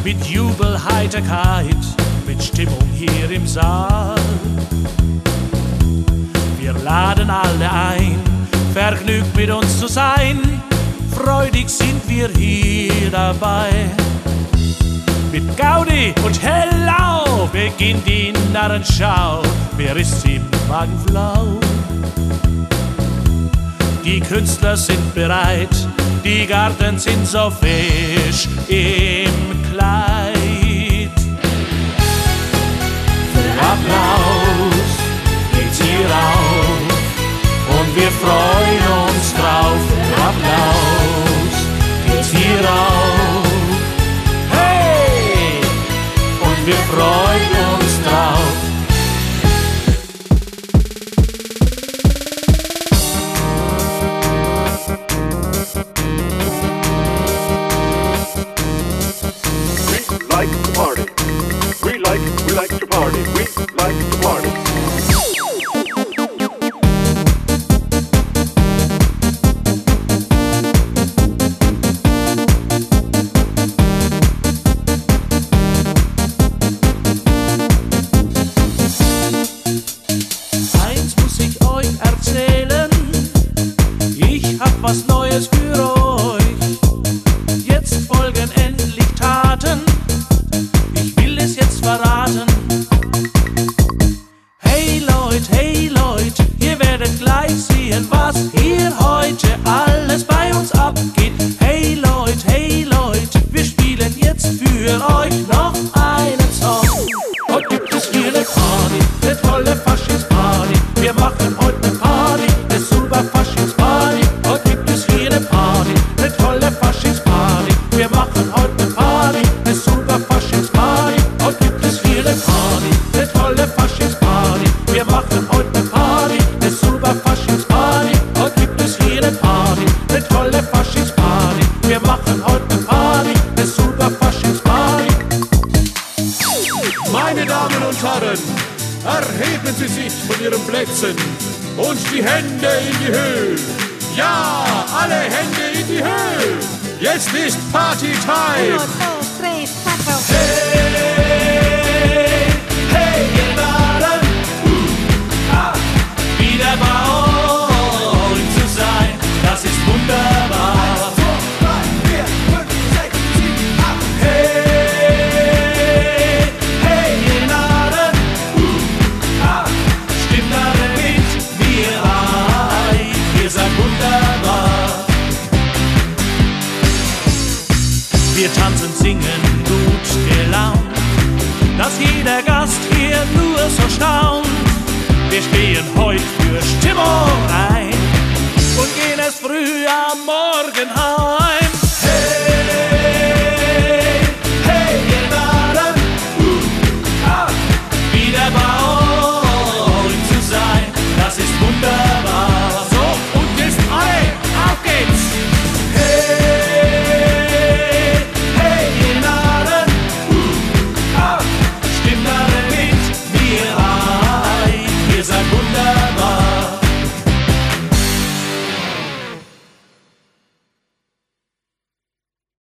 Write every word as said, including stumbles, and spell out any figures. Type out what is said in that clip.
mit Jubel, Heiterkeit, mit Stimmung hier im Saal. Wir laden alle ein, vergnügt mit uns zu sein, freudig sind wir hier dabei. Mit Gaudi und Hellau beginnt die Narrenschau, mir ist im Magen flau. Die Künstler sind bereit, die Garten sind so frisch im Kleid. Für Applaus geht's hier auf und wir freuen uns drauf. Für Applaus geht's hier auf, hey! Und wir freuen uns drauf. Like to party. We like, we like to party. We like to party. Eins muss ich euch erzählen, ich hab was Neues für euch. Jetzt folgen endlich Taten, ich will es jetzt verraten. Hey Leute, hey Leute, ihr werdet gleich sehen, was hier heute alles bei uns abgeht. Hey Leute, hey Leute, wir spielen jetzt für euch noch einen Song. Heute gibt es hier eine Party, eine tolle Faschingsparty. Wir machen heute eine Party, eine super Faschingsparty. Heute gibt es hier eine Party, eine tolle Faschingsparty. Wir machen heute eine Party, eine super Faschingsparty. Heute gibt es hier eine Party, eine tolle Faschingsparty. Wir machen heute eine Party, eine super Faschingsparty. Heute gibt es hier eine Party, eine tolle Faschingsparty. Wir machen heute eine Party, eine super Faschingsparty. Meine Damen und Herren, erheben Sie sich von Ihren Plätzen und die Hände in die Höhe. Ja, alle Hände in die Höhe. Jetzt ist Party-Time. Uno, dos, tres, cuatro. Hey, hey, ihr Narren, uh, ah, wieder bei euch zu sein, das ist wunderbar. Hey, hey, ihr Narren, uh, ah, stimmt alle mit mir ein, ihr seid wunderbar. Wir tanzen, singen, gut gelaunt, dass jeder Gast hier nur so staunt. Wir stehen heute für Stimmung ein und gehen es früh am Morgen heim.